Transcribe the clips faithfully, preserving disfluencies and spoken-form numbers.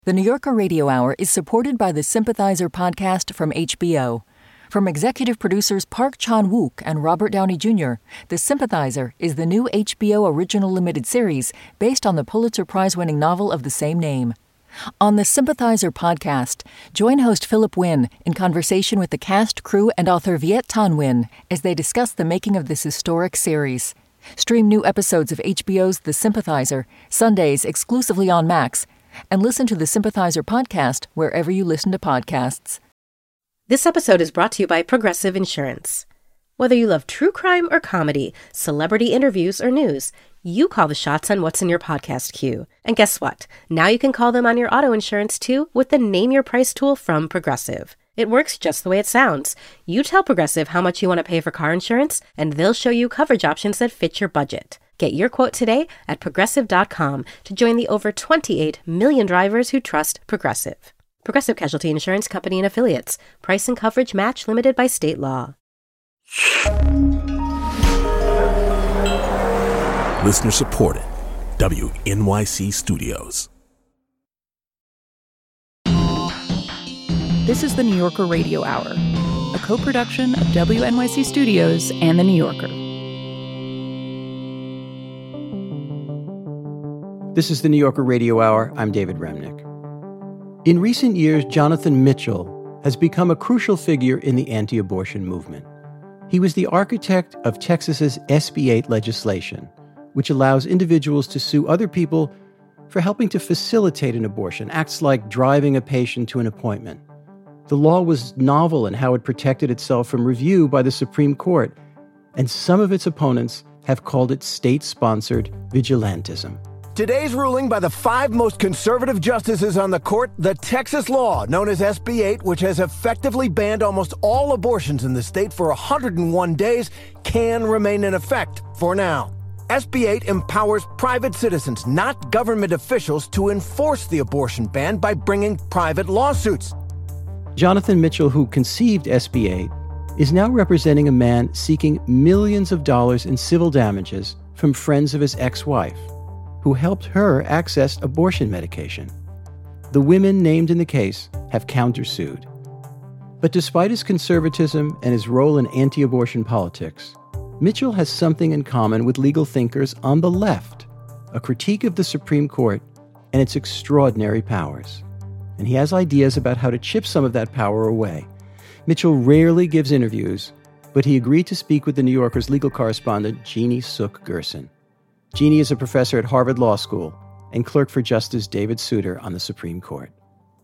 The New Yorker Radio Hour is supported by the Sympathizer podcast from H B O. From executive producers Park Chan-wook and Robert Downey Junior, The Sympathizer is the new H B O original limited series based on the Pulitzer Prize-winning novel of the same name. On the Sympathizer podcast, join host Philip Wynn in conversation with the cast, crew, and author Viet Thanh Nguyen as they discuss the making of this historic series. Stream new episodes of H B O's The Sympathizer, Sundays exclusively on Max, and listen to the Sympathizer podcast wherever you listen to podcasts. This episode is brought to you by Progressive Insurance. Whether you love true crime or comedy, celebrity interviews or news, you call the shots on what's in your podcast queue. And guess what? Now you can call them on your auto insurance too with the Name Your Price tool from Progressive. It works just the way it sounds. You tell Progressive how much you want to pay for car insurance, and they'll show you coverage options that fit your budget. Get your quote today at Progressive dot com to join the over twenty-eight million drivers who trust Progressive. Progressive Casualty Insurance Company and Affiliates. Price and coverage match limited by state law. Listener supported. W N Y C Studios. This is the New Yorker Radio Hour, a co-production of W N Y C Studios and The New Yorker. This is the New Yorker Radio Hour. I'm David Remnick. In recent years, Jonathan Mitchell has become a crucial figure in the anti-abortion movement. He was the architect of Texas's S B eight legislation, which allows individuals to sue other people for helping to facilitate an abortion, acts like driving a patient to an appointment. The law was novel in how it protected itself from review by the Supreme Court, and some of its opponents have called it state-sponsored vigilantism. Today's ruling by the five most conservative justices on the court, the Texas law known as S B eight, which has effectively banned almost all abortions in the state for one hundred one days, can remain in effect for now. S B eight empowers private citizens, not government officials, to enforce the abortion ban by bringing private lawsuits. Jonathan Mitchell, who conceived S B eight, is now representing a man seeking millions of dollars in civil damages from friends of his ex-wife, who helped her access abortion medication. The women named in the case have countersued. But despite his conservatism and his role in anti-abortion politics, Mitchell has something in common with legal thinkers on the left, a critique of the Supreme Court and its extraordinary powers. And he has ideas about how to chip some of that power away. Mitchell rarely gives interviews, but he agreed to speak with the New Yorker's legal correspondent, Jeannie Suk Gerson. Jeannie is a professor at Harvard Law School and clerk for Justice David Souter on the Supreme Court.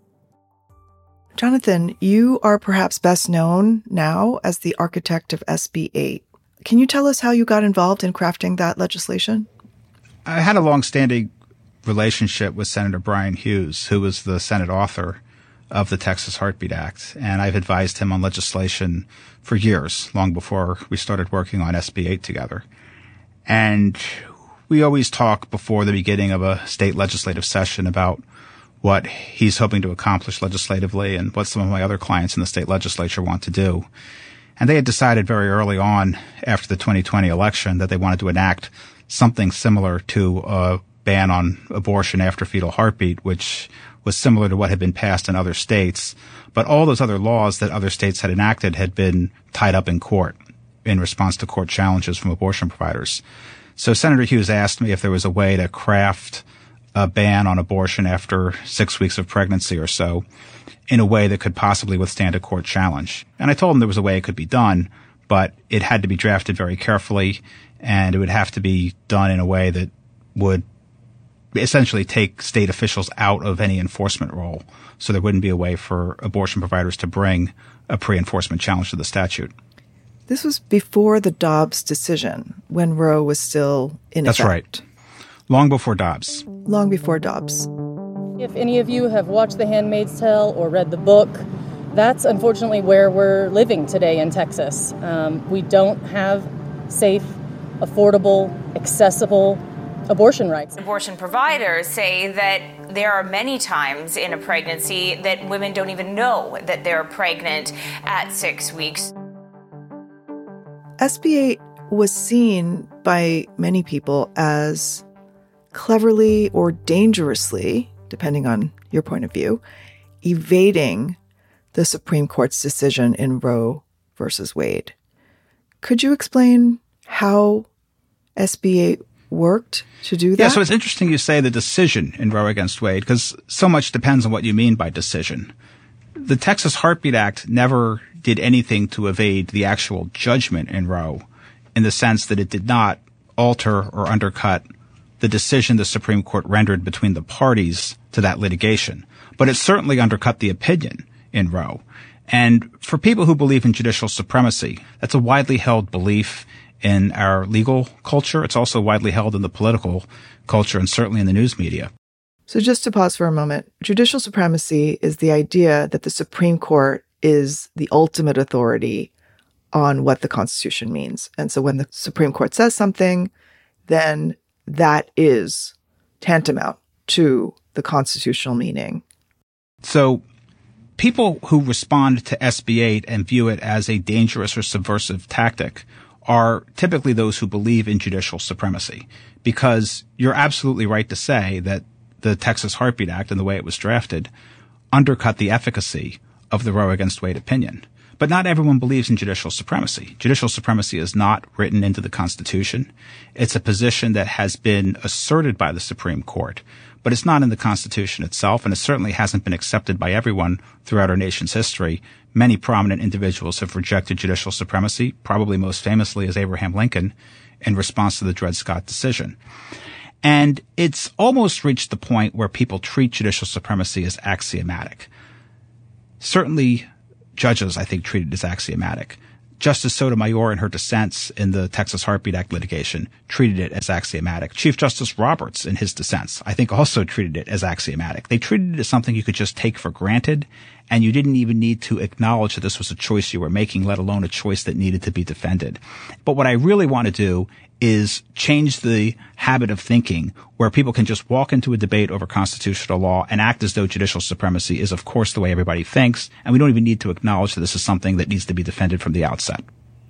Jonathan, you are perhaps best known now as the architect of S B eight. Can you tell us how you got involved in crafting that legislation? I had a long-standing relationship with Senator Brian Hughes, who was the Senate author of the Texas Heartbeat Act, and I've advised him on legislation for years, long before we started working on S B eight together. And we always talk before the beginning of a state legislative session about what he's hoping to accomplish legislatively and what some of my other clients in the state legislature want to do. And they had decided very early on after the twenty twenty election that they wanted to enact something similar to a ban on abortion after fetal heartbeat, which was similar to what had been passed in other states. But all those other laws that other states had enacted had been tied up in court in response to court challenges from abortion providers. So Senator Hughes asked me if there was a way to craft a ban on abortion after six weeks of pregnancy or so in a way that could possibly withstand a court challenge. And I told him there was a way it could be done, but it had to be drafted very carefully, and it would have to be done in a way that would essentially take state officials out of any enforcement role, so there wouldn't be a way for abortion providers to bring a pre-enforcement challenge to the statute. This was before the Dobbs decision, when Roe was still in That's effect. That's right. Long before Dobbs. Long before Dobbs. If any of you have watched The Handmaid's Tale or read the book, that's unfortunately where we're living today in Texas. Um, we don't have safe, affordable, accessible abortion rights. Abortion providers say that there are many times in a pregnancy that women don't even know that they're pregnant at six weeks. S B eight was seen by many people as cleverly or dangerously depending on your point of view, evading the Supreme Court's decision in Roe versus Wade. Could you explain how S B eight worked to do that? Yeah, so it's interesting you say the decision in Roe against Wade, because so much depends on what you mean by decision. The Texas Heartbeat Act never did anything to evade the actual judgment in Roe, in the sense that it did not alter or undercut the decision the Supreme Court rendered between the parties to that litigation. But it certainly undercut the opinion in Roe. And for people who believe in judicial supremacy, that's a widely held belief in our legal culture. It's also widely held in the political culture and certainly in the news media. So just to pause for a moment, judicial supremacy is the idea that the Supreme Court is the ultimate authority on what the Constitution means. And so when the Supreme Court says something, then that is tantamount to the constitutional meaning. So people who respond to S B eight and view it as a dangerous or subversive tactic are typically those who believe in judicial supremacy, because you're absolutely right to say that the Texas Heartbeat Act and the way it was drafted undercut the efficacy of the Roe against Wade opinion. But not everyone believes in judicial supremacy. Judicial supremacy is not written into the Constitution. It's a position that has been asserted by the Supreme Court, but it's not in the Constitution itself, and it certainly hasn't been accepted by everyone throughout our nation's history. Many prominent individuals have rejected judicial supremacy, probably most famously as Abraham Lincoln, in response to the Dred Scott decision. And it's almost reached the point where people treat judicial supremacy as axiomatic. Certainly, judges, I think, treat it as axiomatic. Justice Sotomayor, in her dissents in the Texas Heartbeat Act litigation, treated it as axiomatic. Chief Justice Roberts, in his dissents, I think also treated it as axiomatic. They treated it as something you could just take for granted, and you didn't even need to acknowledge that this was a choice you were making, let alone a choice that needed to be defended. But what I really want to do is change the habit of thinking where people can just walk into a debate over constitutional law and act as though judicial supremacy is, of course, the way everybody thinks, and we don't even need to acknowledge that this is something that needs to be defended from the outset.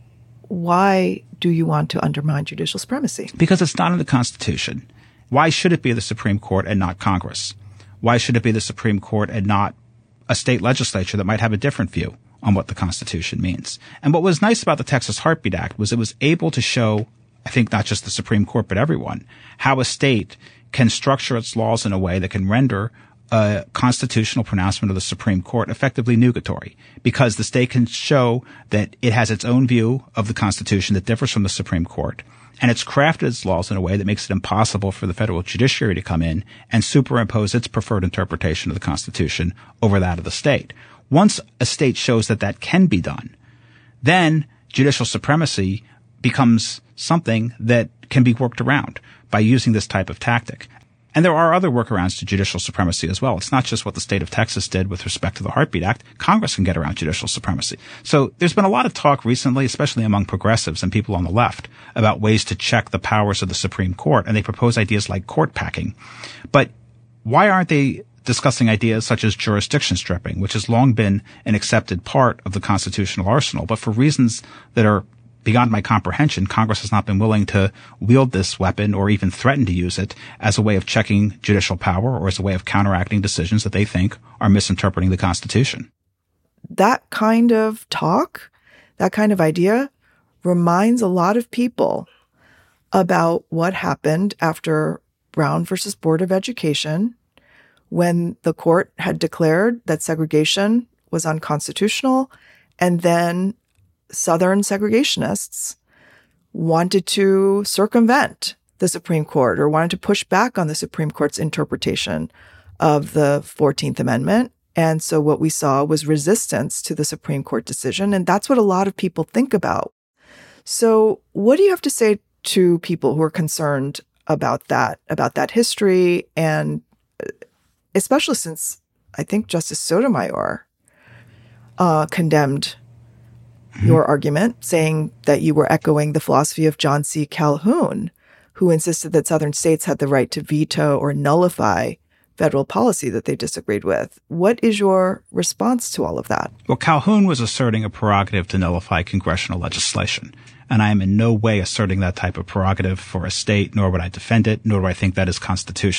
Why do you want to undermine judicial supremacy? Because it's not in the Constitution. Why should it be the Supreme Court and not Congress? Why should it be the Supreme Court and not a state legislature that might have a different view on what the Constitution means? And what was nice about the Texas Heartbeat Act was it was able to show, I think not just the Supreme Court, but everyone, how a state can structure its laws in a way that can render a constitutional pronouncement of the Supreme Court effectively nugatory, because the state can show that it has its own view of the Constitution that differs from the Supreme Court, and it's crafted its laws in a way that makes it impossible for the federal judiciary to come in and superimpose its preferred interpretation of the Constitution over that of the state. Once a state shows that that can be done, then judicial supremacy becomes something that can be worked around by using this type of tactic. And there are other workarounds to judicial supremacy as well. It's not just what the state of Texas did with respect to the Heartbeat Act. Congress can get around judicial supremacy. So there's been a lot of talk recently, especially among progressives and people on the left, about ways to check the powers of the Supreme Court. And they propose ideas like court packing. But why aren't they discussing ideas such as jurisdiction stripping, which has long been an accepted part of the constitutional arsenal, but for reasons that are beyond my comprehension, Congress has not been willing to wield this weapon or even threaten to use it as a way of checking judicial power or as a way of counteracting decisions that they think are misinterpreting the Constitution. That kind of talk, that kind of idea, reminds a lot of people about what happened after Brown versus Board of Education, when the court had declared that segregation was unconstitutional, and then Southern segregationists wanted to circumvent the Supreme Court or wanted to push back on the Supreme Court's interpretation of the fourteenth Amendment. And so what we saw was resistance to the Supreme Court decision. And that's what a lot of people think about. So what do you have to say to people who are concerned about that, about that history? And especially since I think Justice Sotomayor uh, condemned your argument, saying that you were echoing the philosophy of John C. Calhoun, who insisted that Southern states had the right to veto or nullify federal policy that they disagreed with. What is your response to all of that? Well, Calhoun was asserting a prerogative to nullify congressional legislation, and I am in no way asserting that type of prerogative for a state, nor would I defend it, nor do I think that is constitutional.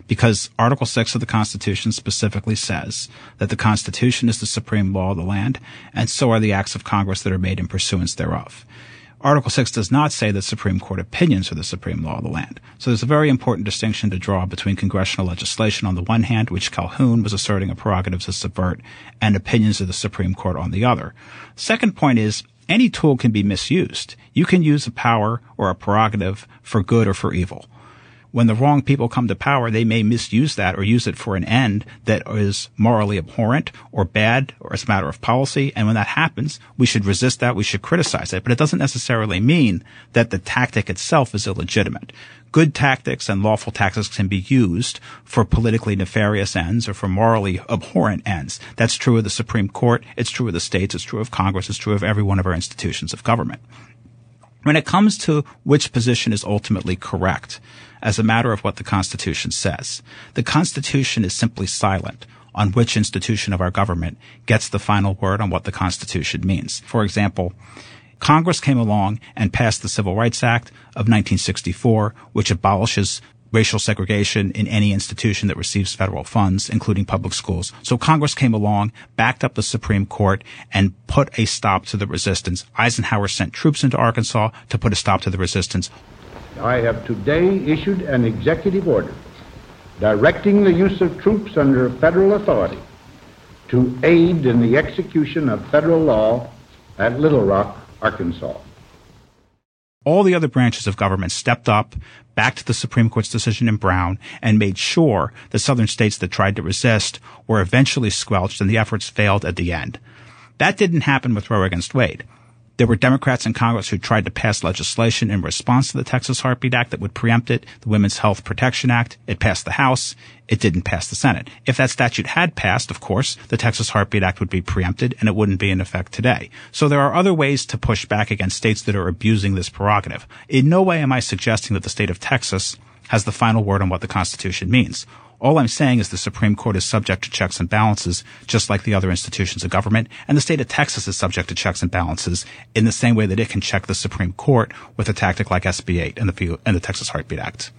because Article six of the Constitution specifically says that the Constitution is the supreme law of the land, and so are the acts of Congress that are made in pursuance thereof. Article six does not say that Supreme Court opinions are the supreme law of the land. So there's a very important distinction to draw between congressional legislation on the one hand, which Calhoun was asserting a prerogative to subvert, and opinions of the Supreme Court on the other. Second point is, any tool can be misused. You can use a power or a prerogative for good or for evil. When the wrong people come to power, they may misuse that or use it for an end that is morally abhorrent or bad or as a matter of policy. And when that happens, we should resist that. We should criticize it. But it doesn't necessarily mean that the tactic itself is illegitimate. Good tactics and lawful tactics can be used for politically nefarious ends or for morally abhorrent ends. That's true of the Supreme Court. It's true of the states. It's true of Congress. It's true of every one of our institutions of government. When it comes to which position is ultimately correct, as a matter of what the Constitution says, the Constitution is simply silent on which institution of our government gets the final word on what the Constitution means. For example, Congress came along and passed the Civil Rights Act of nineteen sixty-four, which abolishes racial segregation in any institution that receives federal funds, including public schools. So Congress came along, backed up the Supreme Court, and put a stop to the resistance. Eisenhower sent troops into Arkansas to put a stop to the resistance. I have today issued an executive order directing the use of troops under federal authority to aid in the execution of federal law at Little Rock, Arkansas. All the other branches of government stepped up, backed the Supreme Court's decision in Brown, and made sure the southern states that tried to resist were eventually squelched and the efforts failed at the end. That didn't happen with Roe against Wade. There were Democrats in Congress who tried to pass legislation in response to the Texas Heartbeat Act that would preempt it, the Women's Health Protection Act. It passed the House. It didn't pass the Senate. If that statute had passed, of course, the Texas Heartbeat Act would be preempted and it wouldn't be in effect today. So there are other ways to push back against states that are abusing this prerogative. In no way am I suggesting that the state of Texas has the final word on what the Constitution means. All I'm saying is the Supreme Court is subject to checks and balances, just like the other institutions of government, and the state of Texas is subject to checks and balances in the same way that it can check the Supreme Court with a tactic like S B eight and the, and the Texas Heartbeat Act.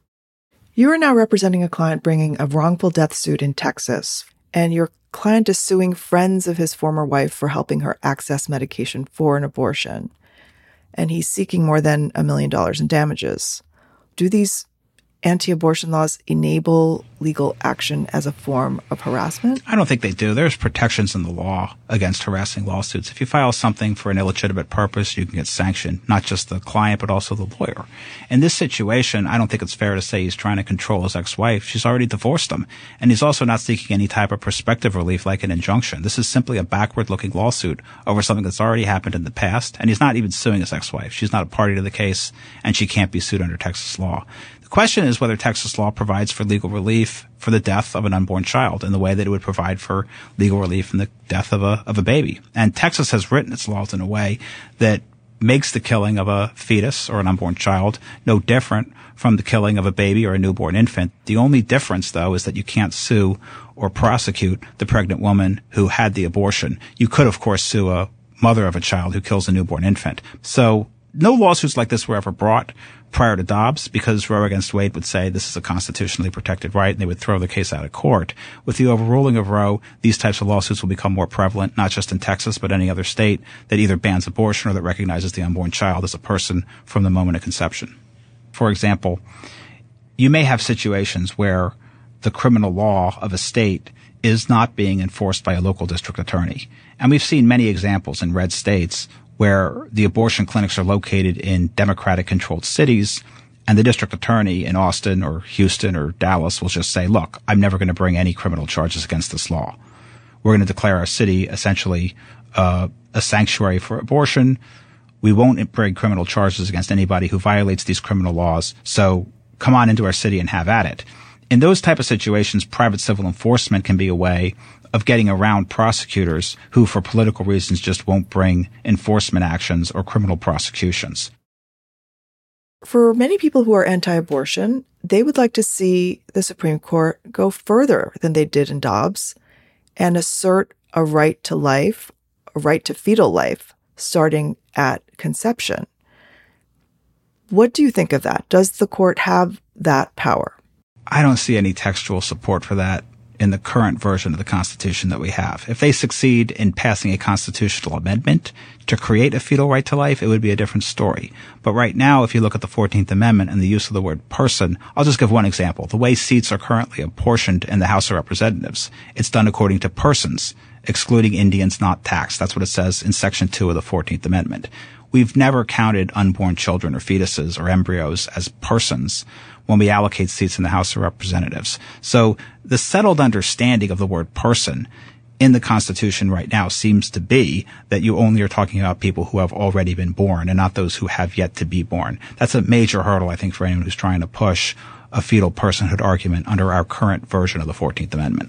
You are now representing a client bringing a wrongful death suit in Texas, and your client is suing friends of his former wife for helping her access medication for an abortion, and he's seeking more than a million dollars in damages. Do these anti-abortion laws enable legal action as a form of harassment? I don't think they do. There's protections in the law against harassing lawsuits. If you file something for an illegitimate purpose, you can get sanctioned, not just the client, but also the lawyer. In this situation, I don't think it's fair to say he's trying to control his ex-wife. She's already divorced him. And he's also not seeking any type of prospective relief like an injunction. This is simply a backward-looking lawsuit over something that's already happened in the past. And he's not even suing his ex-wife. She's not a party to the case, and she can't be sued under Texas law. The question is whether Texas law provides for legal relief for the death of an unborn child in the way that it would provide for legal relief in the death of a of a baby. And Texas has written its laws in a way that makes the killing of a fetus or an unborn child no different from the killing of a baby or a newborn infant. The only difference, though, is that you can't sue or prosecute the pregnant woman who had the abortion. You could, of course, sue a mother of a child who kills a newborn infant. So no lawsuits like this were ever brought prior to Dobbs, because Roe against Wade would say this is a constitutionally protected right, and they would throw the case out of court. With the overruling of Roe, these types of lawsuits will become more prevalent, not just in Texas, but any other state that either bans abortion or that recognizes the unborn child as a person from the moment of conception. For example, you may have situations where the criminal law of a state is not being enforced by a local district attorney. And we've seen many examples in red states where the abortion clinics are located in Democratic-controlled cities, and the district attorney in Austin or Houston or Dallas will just say, look, I'm never going to bring any criminal charges against this law. We're going to declare our city essentially uh, a sanctuary for abortion. We won't bring criminal charges against anybody who violates these criminal laws, so come on into our city and have at it. In those type of situations, private civil enforcement can be a way of getting around prosecutors who, for political reasons, just won't bring enforcement actions or criminal prosecutions. For many people who are anti-abortion, they would like to see the Supreme Court go further than they did in Dobbs and assert a right to life, a right to fetal life, starting at conception. What do you think of that? Does the court have that power? I don't see any textual support for that in the current version of the Constitution that we have. If they succeed in passing a constitutional amendment to create a fetal right to life, it would be a different story. But right now, if you look at the fourteenth Amendment and the use of the word person, I'll just give one example. The way seats are currently apportioned in the House of Representatives, it's done according to persons, excluding Indians not taxed. That's what it says in Section two of the fourteenth Amendment. We've never counted unborn children or fetuses or embryos as persons when we allocate seats in the House of Representatives. So the settled understanding of the word person in the Constitution right now seems to be that you only are talking about people who have already been born and not those who have yet to be born. That's a major hurdle, I think, for anyone who's trying to push a fetal personhood argument under our current version of the fourteenth Amendment.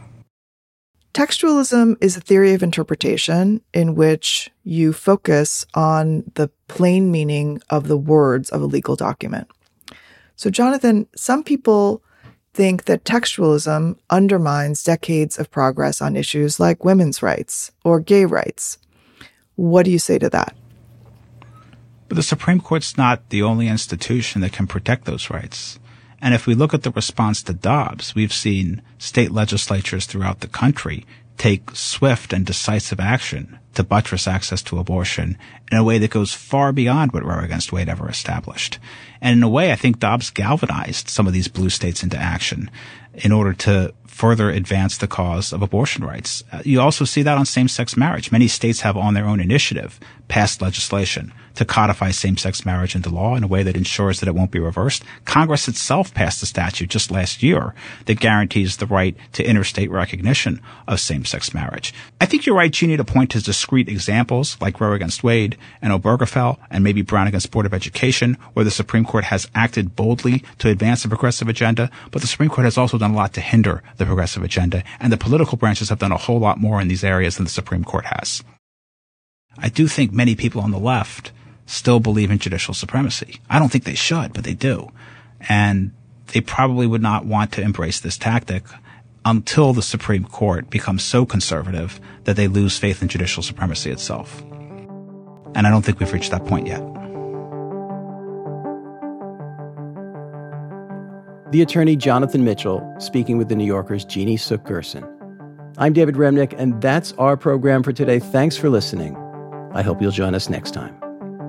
Textualism is a theory of interpretation in which you focus on the plain meaning of the words of a legal document. So, Jonathan, some people think that textualism undermines decades of progress on issues like women's rights or gay rights. What do you say to that? But the Supreme Court's not the only institution that can protect those rights. And if we look at the response to Dobbs, we've seen state legislatures throughout the country take swift and decisive action to buttress access to abortion in a way that goes far beyond what Roe against Wade ever established. And in a way, I think Dobbs galvanized some of these blue states into action in order to further advance the cause of abortion rights. Uh, you also see that on same-sex marriage. Many states have on their own initiative passed legislation to codify same-sex marriage into law in a way that ensures that it won't be reversed. Congress itself passed a statute just last year that guarantees the right to interstate recognition of same-sex marriage. I think you're right, Jeannie, to point to discrete examples like Roe against Wade and Obergefell and maybe Brown against Board of Education, where the Supreme Court has acted boldly to advance the progressive agenda, but the Supreme Court has also done a lot to hinder the progressive agenda, and the political branches have done a whole lot more in these areas than the Supreme Court has. I do think many people on the left still believe in judicial supremacy. I don't think they should, but they do. And they probably would not want to embrace this tactic until the Supreme Court becomes so conservative that they lose faith in judicial supremacy itself. And I don't think we've reached that point yet. The attorney Jonathan Mitchell speaking with the New Yorker's Jeannie Suk Gerson. I'm David Remnick, and that's our program for today. Thanks for listening. I hope you'll join us next time.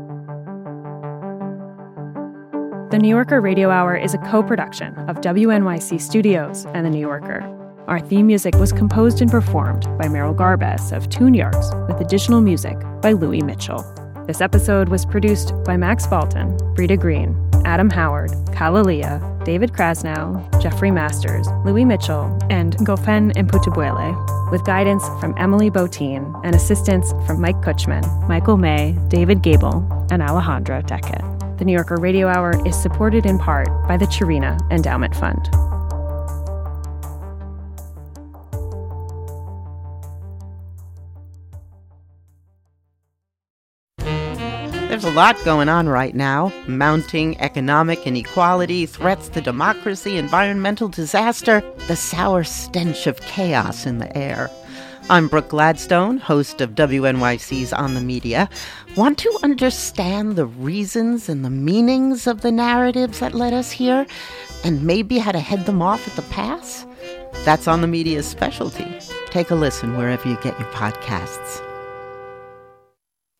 The New Yorker Radio Hour is a co-production of W N Y C Studios and The New Yorker. Our theme music was composed and performed by Meryl Garbes of Tune Yards, with additional music by Louis Mitchell. This episode was produced by Max Balton, Brita Green, Adam Howard, Kalalia, David Krasnow, Jeffrey Masters, Louis Mitchell, and Gofen Imputubuele, with guidance from Emily Botine and assistance from Mike Kutchman, Michael May, David Gable, and Alejandra Deckett. The New Yorker Radio Hour is supported in part by the Chirina Endowment Fund. There's a lot going on right now. Mounting economic inequality, threats to democracy, environmental disaster, the sour stench of chaos in the air. I'm Brooke Gladstone, host of W N Y C's On the Media. Want to understand the reasons and the meanings of the narratives that led us here, and maybe how to head them off at the pass? That's On the Media's specialty. Take a listen wherever you get your podcasts.